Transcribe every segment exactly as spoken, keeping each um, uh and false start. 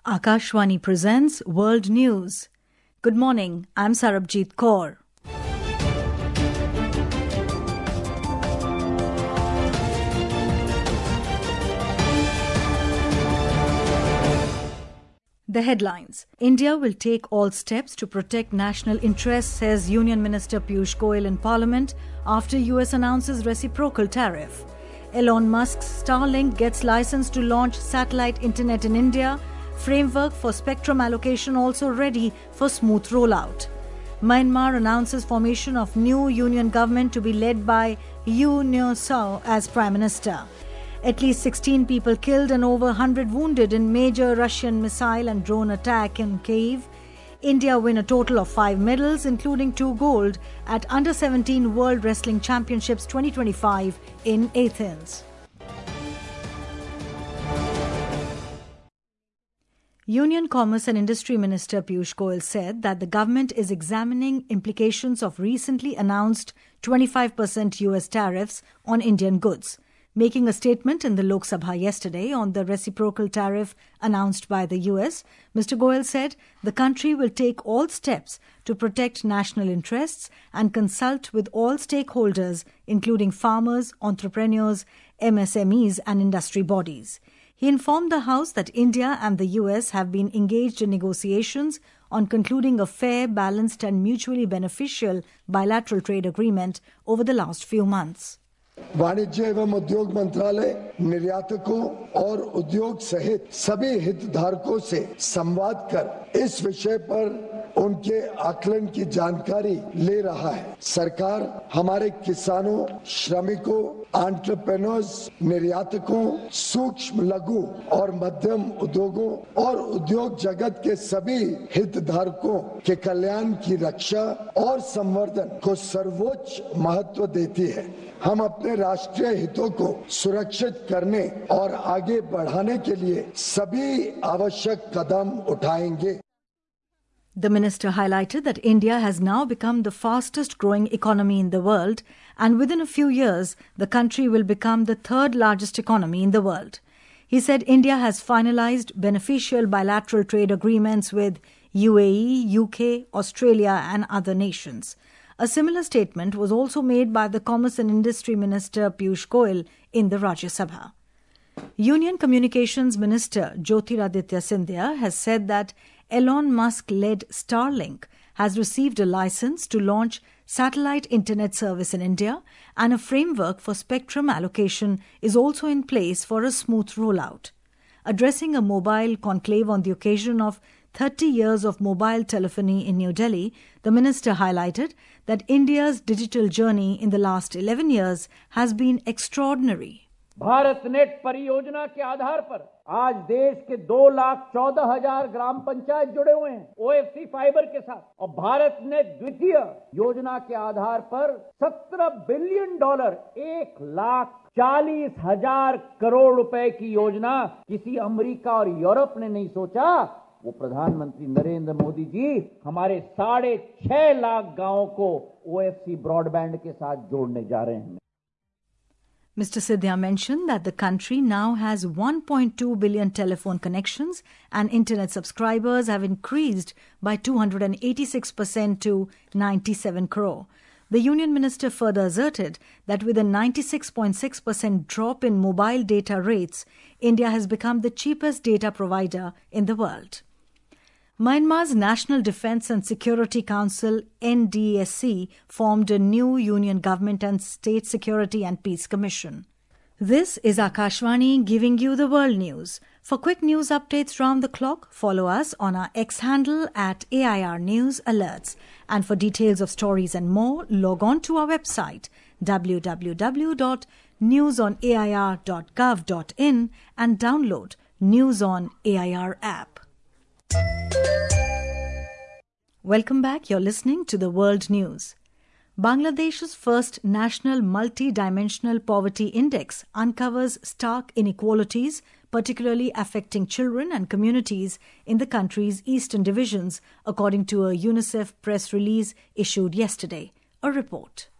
Akashvani presents World News. Good morning, I'm Sarabjit Kaur. The headlines. India will take all steps to protect national interests, says Union Minister Piyush Goyal in Parliament after U S announces reciprocal tariff. Elon Musk's Starlink gets license to launch satellite internet in India. Framework for spectrum allocation also ready for smooth rollout. Myanmar announces formation of new union government to be led by Yoon Nyo-sao as Prime Minister. At least sixteen people killed and over one hundred wounded in major Russian missile and drone attack in Kyiv. India win a total of five medals, including two gold, at Under seventeen World Wrestling Championships twenty twenty-five in Athens. Union Commerce and Industry Minister Piyush Goyal said that the government is examining implications of recently announced twenty-five percent U S tariffs on Indian goods. Making a statement in the Lok Sabha yesterday on the reciprocal tariff announced by the U S, Mister Goyal said the country will take all steps to protect national interests and consult with all stakeholders, including farmers, entrepreneurs, M S M Es and industry bodies. He informed the House that India and the U S have been engaged in negotiations on concluding a fair, balanced and mutually beneficial bilateral trade agreement over the last few months. वाणिज्य एवं उद्योग मंत्रालय निर्यातकों और उद्योग सहित सभी हितधारकों से संवाद कर इस विषय पर उनके आकलन की जानकारी ले रहा है। सरकार हमारे किसानों, श्रमिकों, एंटरप्रेन्योर्स, निर्यातकों, सूक्ष्म लघु और मध्यम उद्योगों और उद्योग जगत के सभी हितधारकों के कल्याण की रक्षा और संवर्धन को सर्वोच्च महत्व देती है। हम अपने राष्ट्रीय हितों को सुरक्षित करने और आगे बढ़ाने के लिए सभी आवश्यक कदम उठाएंगे। The minister highlighted that India has now become the fastest growing economy in the world, and within a few years, the country will become the third largest economy in the world. He said India has finalized beneficial bilateral trade agreements with U A E, U K, Australia and other nations. A similar statement was also made by the Commerce and Industry Minister Piyush Goyal in the Rajya Sabha. Union Communications Minister Jyotiraditya Scindia has said that Elon Musk-led Starlink has received a license to launch satellite internet service in India, and a framework for spectrum allocation is also in place for a smooth rollout. Addressing a mobile conclave on the occasion of thirty years of mobile telephony in New Delhi, the minister highlighted that India's digital journey in the last eleven years has been extraordinary. Bharat net परियोजना के आधार पर आज देश के दो लाख चौदह हजार ग्राम पंचायत जुड़े हुए हैं ओएफसी फाइबर के साथ, और भारत नेट द्वितीय योजना के आधार पर सत्रह बिलियन डॉलर एक लाख चालीस हजार करोड़ रुपए की योजना किसी अमेरिका और यूरोप ने नहीं सोचा। वो प्रधानमंत्री नरेंद्र मोदी जी हमारे साढ़े छह लाख गांवों को ओएफसी ब्रॉडबैंड के साथ जोड़ने जा रहे हैं। Mister Scindia mentioned that the country now has one point two billion telephone connections and internet subscribers have increased by two hundred eighty-six percent to ninety-seven crore. The union minister further asserted that with a ninety-six point six percent drop in mobile data rates, India has become the cheapest data provider in the world. Myanmar's National Defence and Security Council N D S C formed a new union government and State Security and Peace Commission. This is Akashvani giving you the world news. For quick news updates round the clock, follow us on our X handle at A I R News Alerts. And for details of stories and more, log on to our website w w w dot news on a i r dot gov dot in and download News on A I R app. Welcome back. You're listening to the World News. Bangladesh's first national multi-dimensional poverty index uncovers stark inequalities, particularly affecting children and communities in the country's eastern divisions, according to a UNICEF press release issued yesterday. A report.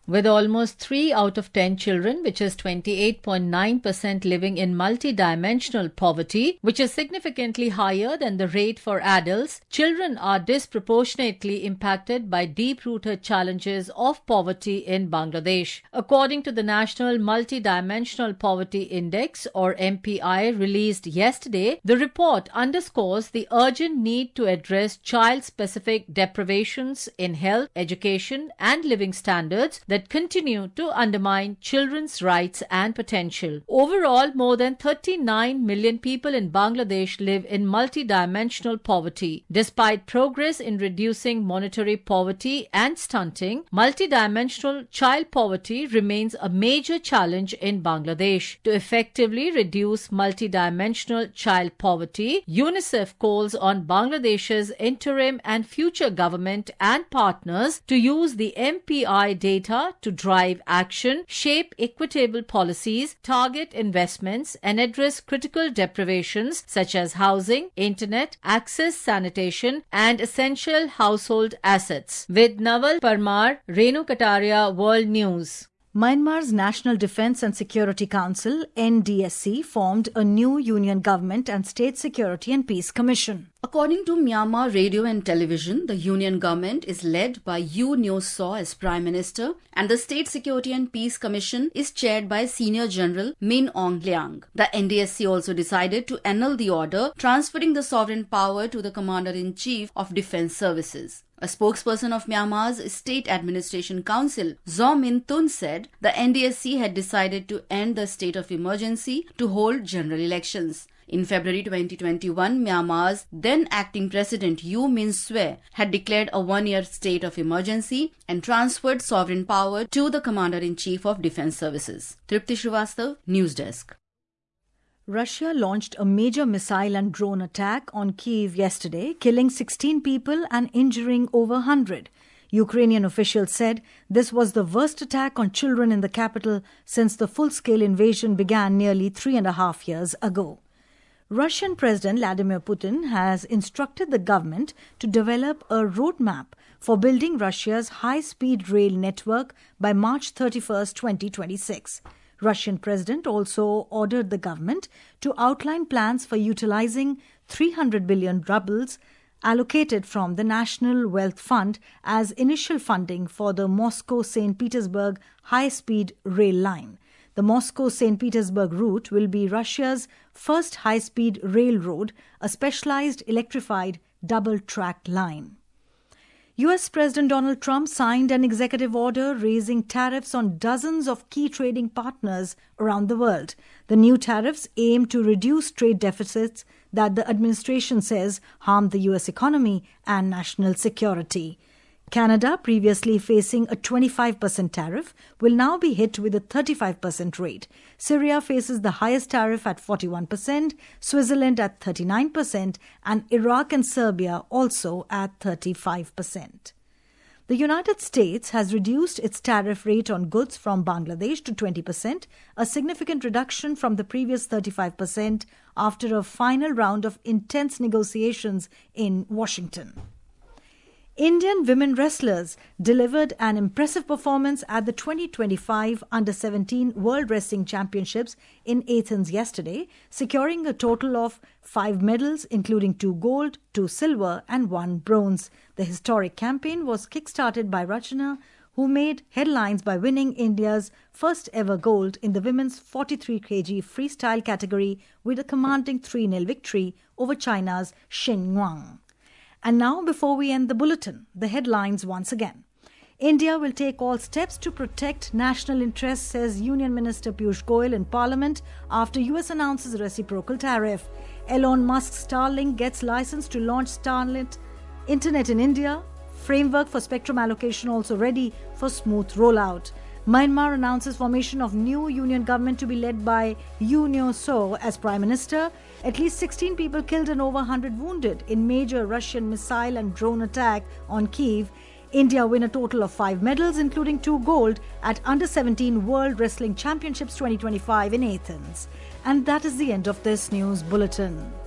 With almost three out of ten children, which is twenty-eight point nine percent, living in multidimensional poverty, which is significantly higher than the rate for adults, children are disproportionately impacted by deep-rooted challenges of poverty in Bangladesh. According to the National Multidimensional Poverty Index, or M P I, released yesterday, the report underscores the urgent need to address child-specific deprivations in health, education, and living standards that continue to undermine children's rights and potential. Overall, more than thirty-nine million people in Bangladesh live in multidimensional poverty. Despite progress in reducing monetary poverty and stunting, multidimensional child poverty remains a major challenge in Bangladesh. To effectively reduce multidimensional child poverty, UNICEF calls on Bangladesh's interim and future government and partners to use the M P I data to drive action, shape equitable policies, target investments, and address critical deprivations such as housing, internet, access, sanitation, and essential household assets. With Naval Parmar, Renu Kataria, World News. Myanmar's National Defence and Security Council, N D S C, formed a new union government and State Security and Peace Commission. According to Myanmar Radio and Television, the union government is led by U Nyo Saw as Prime Minister, and the State Security and Peace Commission is chaired by Senior General Min Aung Hlaing. The N D S C also decided to annul the order transferring the sovereign power to the Commander-in-Chief of Defence Services. A spokesperson of Myanmar's State Administration Council, Zaw Min Tun, said the N D S C had decided to end the state of emergency to hold general elections. In February twenty twenty-one, Myanmar's then acting president U Min Swe had declared a one-year state of emergency and transferred sovereign power to the Commander-in-Chief of Defence Services. Tripti Srivastav, News Desk. Russia launched a major missile and drone attack on Kyiv yesterday, killing sixteen people and injuring over one hundred. Ukrainian officials said this was the worst attack on children in the capital since the full-scale invasion began nearly three and a half years ago. Russian President Vladimir Putin has instructed the government to develop a roadmap for building Russia's high-speed rail network by March thirty-first, twenty twenty-six. Russian President also ordered the government to outline plans for utilizing three hundred billion rubles allocated from the National Wealth Fund as initial funding for the Moscow-Saint Petersburg high-speed rail line. The Moscow-Saint Petersburg route will be Russia's first high-speed railroad, a specialized electrified double-track line. U S President Donald Trump signed an executive order raising tariffs on dozens of key trading partners around the world. The new tariffs aim to reduce trade deficits that the administration says harm the U S economy and national security. Canada, previously facing a twenty-five percent tariff, will now be hit with a thirty-five percent rate. Syria faces the highest tariff at forty-one percent, Switzerland at thirty-nine percent, and Iraq and Serbia also at thirty-five percent. The United States has reduced its tariff rate on goods from Bangladesh to twenty percent, a significant reduction from the previous thirty-five percent after a final round of intense negotiations in Washington. Indian women wrestlers delivered an impressive performance at the twenty twenty-five under seventeen World Wrestling Championships in Athens yesterday, securing a total of five medals, including two gold, two silver and one bronze. The historic campaign was kick-started by Rachana, who made headlines by winning India's first ever gold in the women's forty-three kilograms freestyle category with a commanding three nil victory over China's Shen Wang. And now, before we end the bulletin, the headlines once again. India will take all steps to protect national interests, says Union Minister Piyush Goyal in Parliament after U S announces reciprocal tariff. Elon Musk's Starlink gets license to launch Starlink Internet in India. Framework for spectrum allocation also ready for smooth rollout. Myanmar announces formation of new union government to be led by U Nyo Saw as Prime Minister. At least sixteen people killed and over one hundred wounded in major Russian missile and drone attack on Kyiv. India win a total of five medals, including two gold, at under seventeen World Wrestling Championships twenty twenty-five in Athens. And that is the end of this news bulletin.